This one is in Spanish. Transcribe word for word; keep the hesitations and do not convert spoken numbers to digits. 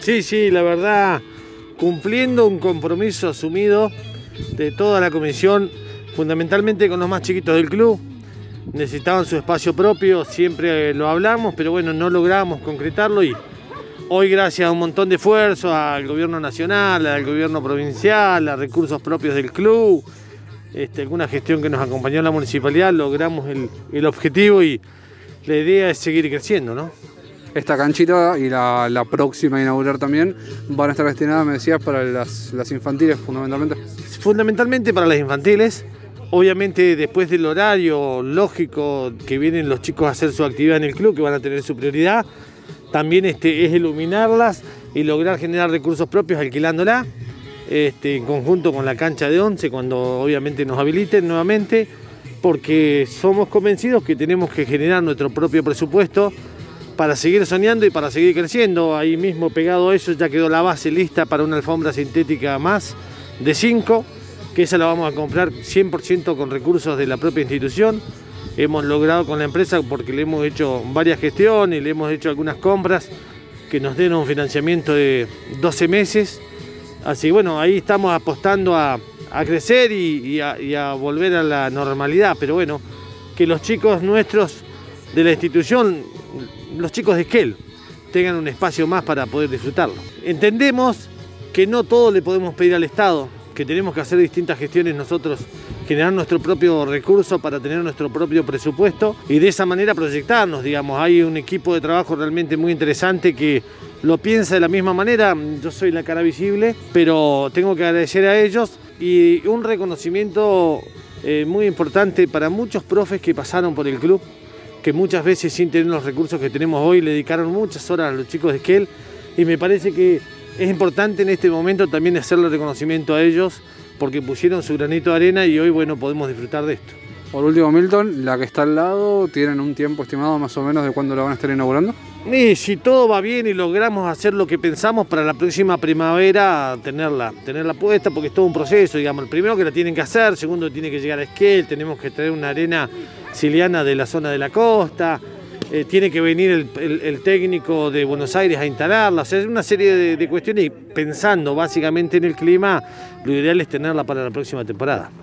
Sí, sí, la verdad, cumpliendo un compromiso asumido de toda la comisión, fundamentalmente con los más chiquitos del club. Necesitaban su espacio propio, siempre lo hablamos, pero bueno, no logramos concretarlo y hoy, gracias a un montón de esfuerzo, al gobierno nacional, al gobierno provincial, a recursos propios del club, este, alguna gestión que nos acompañó en la municipalidad, logramos el, el objetivo y la idea es seguir creciendo, ¿no? Esta canchita y la, la próxima a inaugurar también van a estar destinadas, me decías, para las, las infantiles fundamentalmente. Fundamentalmente para las infantiles. Obviamente después del horario lógico que vienen los chicos a hacer su actividad en el club, que van a tener su prioridad, también este, es iluminarlas y lograr generar recursos propios alquilándola, este, en conjunto con la cancha de once, cuando obviamente nos habiliten nuevamente, porque somos convencidos que tenemos que generar nuestro propio presupuesto para seguir soñando y para seguir creciendo. Ahí mismo pegado a eso ya quedó la base lista para una alfombra sintética más de cinco, que esa la vamos a comprar cien por ciento con recursos de la propia institución. Hemos logrado con la empresa, porque le hemos hecho varias gestiones, le hemos hecho algunas compras que nos den un financiamiento de doce meses. Así que bueno, ahí estamos apostando a, a crecer y, y, a, y a volver a la normalidad. Pero bueno, que los chicos nuestros de la institución, los chicos de Esquel, tengan un espacio más para poder disfrutarlo. Entendemos que no todo le podemos pedir al Estado, que tenemos que hacer distintas gestiones nosotros, generar nuestro propio recurso para tener nuestro propio presupuesto y de esa manera proyectarnos, digamos. Hay un equipo de trabajo realmente muy interesante que lo piensa de la misma manera. Yo soy la cara visible, pero tengo que agradecer a ellos y un reconocimiento eh, muy importante para muchos profes que pasaron por el club, que muchas veces sin tener los recursos que tenemos hoy le dedicaron muchas horas a los chicos de Esquel, y me parece que es importante en este momento también hacerle reconocimiento a ellos porque pusieron su granito de arena y hoy, bueno, podemos disfrutar de esto. Por último, Milton, la que está al lado, ¿tienen un tiempo estimado más o menos de cuándo la van a estar inaugurando? Y si todo va bien y logramos hacer lo que pensamos, para la próxima primavera tenerla, tenerla puesta, porque es todo un proceso, digamos. El primero que la tienen que hacer, segundo tiene que llegar a Esquel, tenemos que traer una arena siliana de la zona de la costa, eh, tiene que venir el, el, el técnico de Buenos Aires a instalarla, o sea, es una serie de, de cuestiones y pensando básicamente en el clima, lo ideal es tenerla para la próxima temporada.